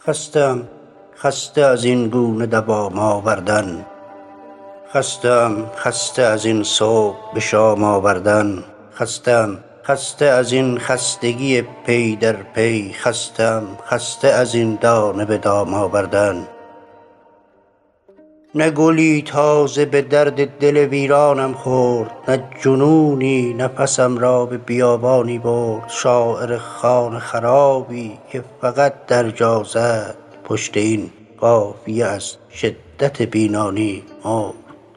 خستم خسته از این گونه دوام آوردن، خستم خسته از این صبح به شام آوردن، خستم خسته از این خستگی پی در پی، خستم خسته از این دانه به دام آوردن. نه گلی تازه به درد دل ویرانم خورد، نه جنونی نفسم را به بیابانی برد. شاعر خانه خرابی که فقط در جا زد، پشت این قافیه از شدت بینانی مرد.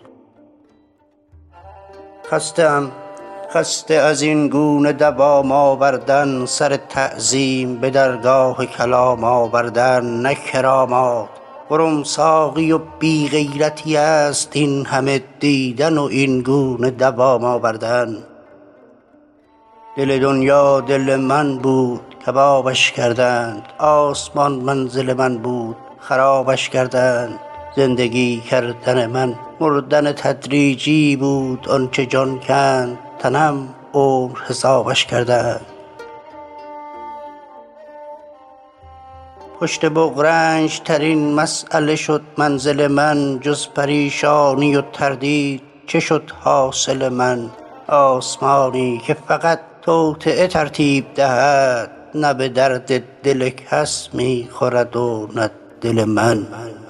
خسته‌ام خسته از این گونه دوام آوردن، سر تعظیم به درگاه کلام آوردن. نه کرامات برم ساقی و بی غیرتی است این همه دیدن و این گونه دوام آوردن. دل دنیا دل من بود کبابش کردند، آسمان منزل من بود خرابش کردند. زندگی کردن من مردن تدریجی بود، آنچه جان کند تنم عمر حسابش کردند. پشت بغرنج ترین مسئله شد منزل من، جز پریشانی و تردید چه شد حاصل من؟ آسمانی که فقط توطئه ترتیب دهد، نه به درد دل کس می خورد و نه دل من.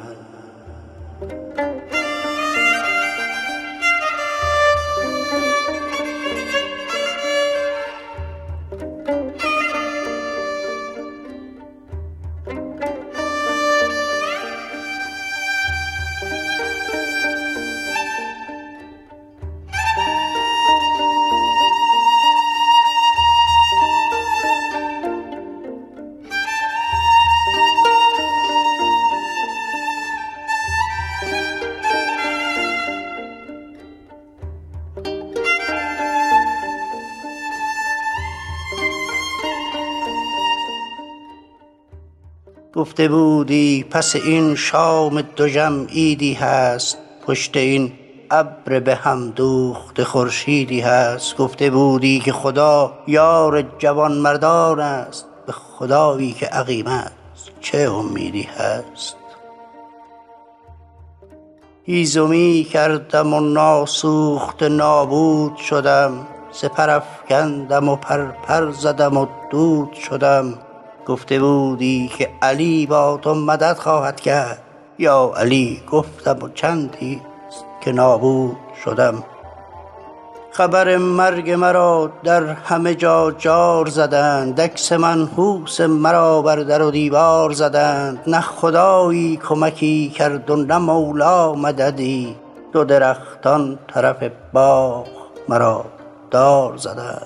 گفته بودی پس این شام دژم عیدی هست، پشت این ابر به هم دوخته خورشیدی هست. گفته بودی که خدا یار جوانمردان است، به خدایی که عقیم است چه امیدی هست؟ هیزمی کردم و ناسوخته نابود شدم، سپر افکندم و پرپر زدم و دود شدم. گفته بودی که علی با تو مدد خواهد کرد، یا علی گفتم و چندی که نابود شدم. خبر مرگ مرا در همه جا جار زدند، عکس منحوس مرا بر در و دیوار زدند. نه خدایی کمکی کرد و نه مولا مددی، دو درختان طرف باغ مرا دار زدند.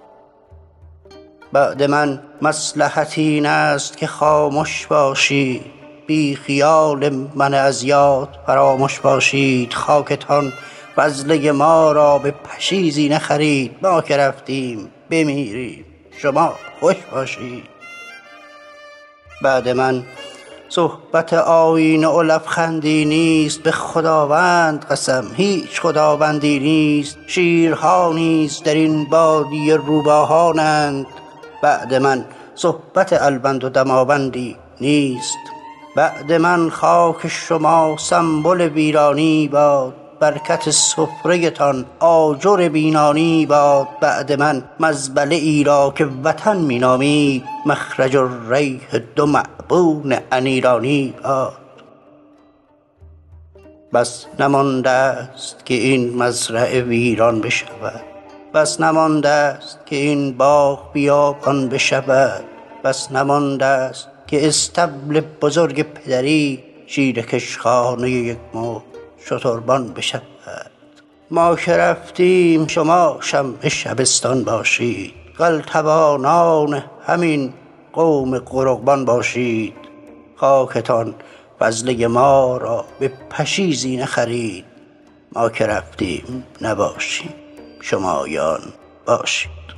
بعد من مصلحت این است که خاموش باشید، بی خیال من از یاد فراموش باشید. خاکتان فضله ما را به پشیزی نخرید، ما که رفتیم بمیریم شما خوش باشید. بعد من صحبت آیینه و لبخندی نیست، به خداوند قسم هیچ خداوندی نیست. شیرها نیز در این بادیه روباهانند، بعد من صحبت البند و دماوندی نیست. بعد من خاک شما سنبل ویرانی باد، برکت سفره تان آجر بینانی باد. بعد من مزبله ای را که وطن می نامید، مخرج الریح دو معبون انیرانی باد. بس نمانده است که این مزرعه ویران بشود، بس نمانده است که این باغ بیابان بشود، بس نمانده است که استبل بزرگ پدری شیرکشخانه یک مو شتربان بشود. ما که رفتیم شما شمع شبستان باشید، قلتبانان همین قوم قرقبان باشید. خاکتان فضله ما را به پشیزی نخرید، ما که رفتیم نباشیم شمایان باشید.